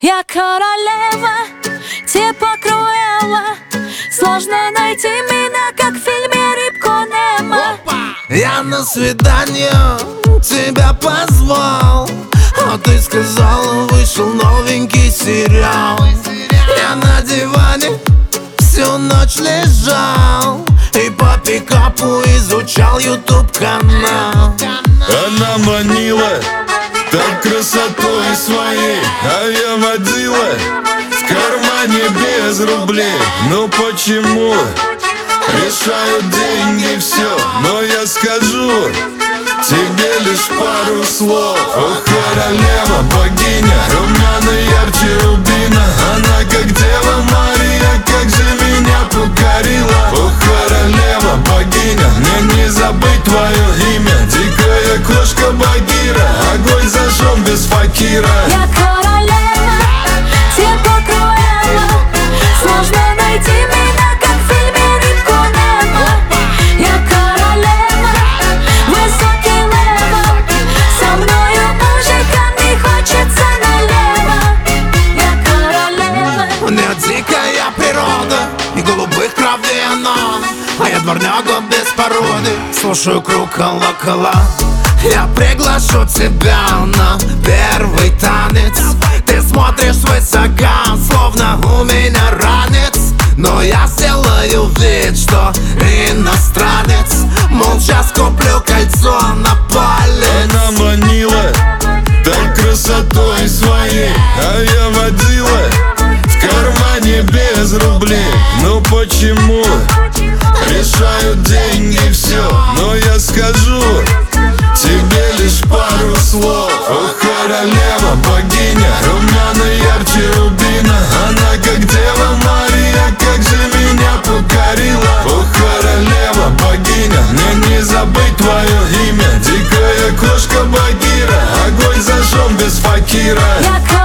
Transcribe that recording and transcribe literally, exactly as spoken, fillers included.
Я королева, типа Круэлла. Сложно найти меня, как в фильме «Рыбку Немо». Я на свидание тебя позвал, а ты сказала, вышел новенький сериал. Я на диване всю ночь лежал и по пикапу изучал ютуб канал. Она манила так красотой своей, а я водила в кармане без рублей. Ну почему? Решают деньги все, но я скажу тебе лишь пару слов. О, королева, богиня, румяна ярче рубина. Она как Дева Мария, как же меня покорила. О, королева, богиня, мне не забыть твое имя. Дикая кошка Багира, огонь зажжем без факира. Я королева, типа Круэлла. Сложно найти меня, как в фильме «Рыбку Немо». Я королева, высокий левел. Со мною мужикам не хочется налево. Я королева. У нее дикая природа и голубых кровей она, а я дворняга без породы. Слушаю круг колокола. Я приглашу тебя на первый танец. Ты смотришь свысока, словно у меня ранец. Но я сделаю вид, что иностранец. Молча скуплю кольцо на палец. Она манила так красотой своей, а я водила в кармане без рублей. Ну почему? Решают деньги все, но я скажу тебе лишь пару слов. О, королева, богиня, румяна ярче рубина. Она как Дева Мария, как же меня покорила. О, королева, богиня, мне не забыть твое имя. Дикая кошка Багира, огонь зажжем без факира. Я